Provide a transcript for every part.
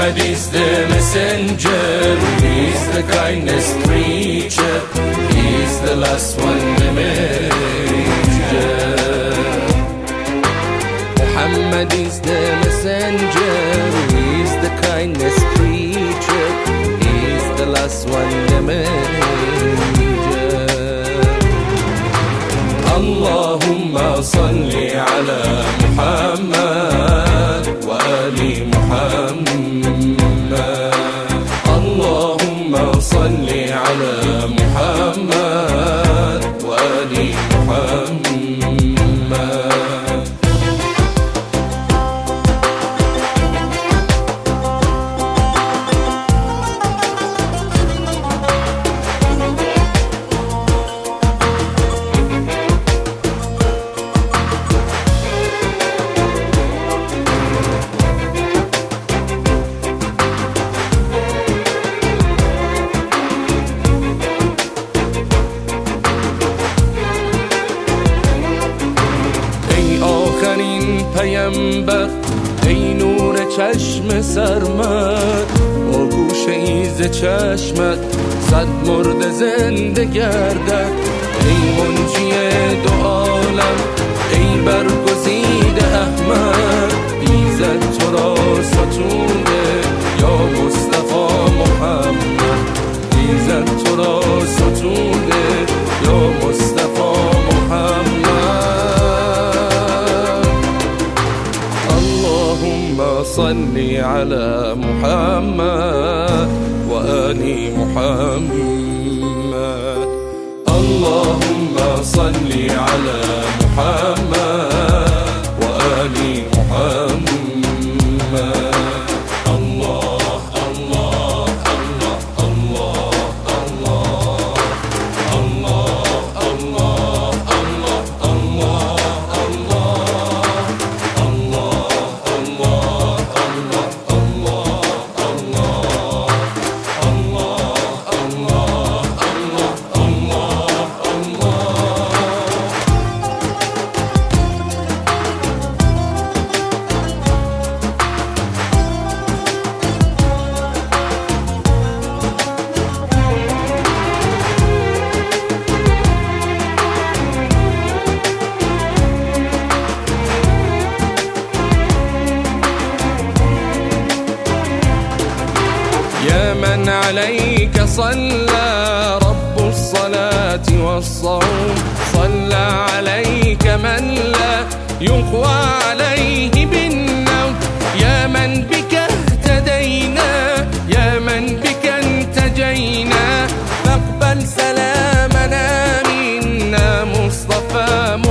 Muhammad is the messenger, he's the kindest creature, he's the last one, the messenger. Muhammad is the messenger, he's the kindest creature, he's the last one, the messenger. Allahumma salli ala Muhammad wa ali Muhammad. Allahumma salli ala Muhammad wa ali Muhammad. پیامبر ای نور چشم سرمد، با گوشه ایز چشمت صد مرد زنده گردد. ای منجی دو عالم، ای برگزیده احمد، ایزد تو را ستوده یا مصطفی محمد. ایزد تو را ستوده یا مصطفی محمد. صل على محمد وآل محمد. اللهم صل على محمد وآل محمد. الله الله الله الله الله الله الله يا من عليك صلى رب الصلاة والصوم، صلى عليك من لا يقوى عليه بالنوم. يا من بك اهتدينا، يا من بك انتجينا، فاقبل سلامنا منا مصطفى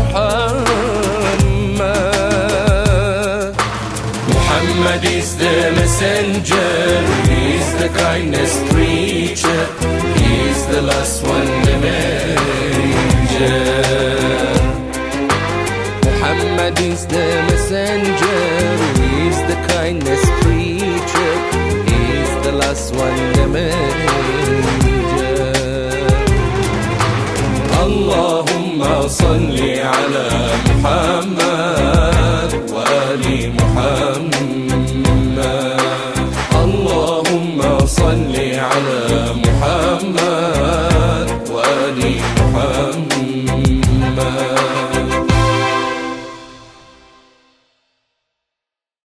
محمد. Muhammad is the messenger, he's the kindest creature, he's the last one, the messenger. Muhammad is the messenger, he's the kindest creature, he's the last one, the messenger. Allahumma salli ala Muhammad